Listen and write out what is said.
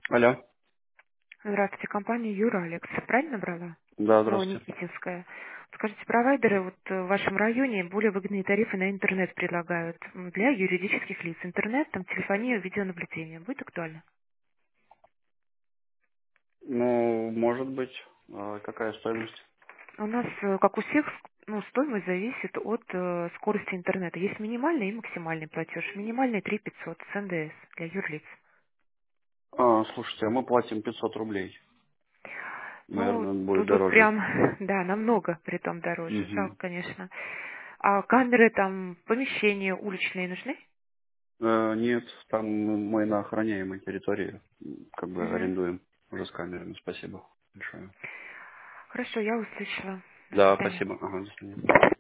Алло. Здравствуйте, компания Юралекс. Правильно брала? Да, здравствуйте. Новоникитинская. Скажите, провайдеры в вашем районе более выгодные тарифы на интернет предлагают для юридических лиц. Интернет, там, телефония, видеонаблюдение. Будет актуально? Ну, может быть. Какая стоимость? У нас, как у всех, стоимость зависит от скорости интернета. Есть минимальный и максимальный платеж. Минимальный 3500 с НДС для юрлиц. Слушайте, а мы платим 500 рублей. Ну, Наверное, будет тут вот дороже. прям, да, намного при том дороже. Жалко, Угу. конечно. А камеры там, помещения уличные нужны? Нет, там мы на охраняемой территории, как бы Мгм. арендуем уже с камерами. Спасибо большое. Хорошо, я услышала. До Да, свидания. спасибо. Ага, до свидания.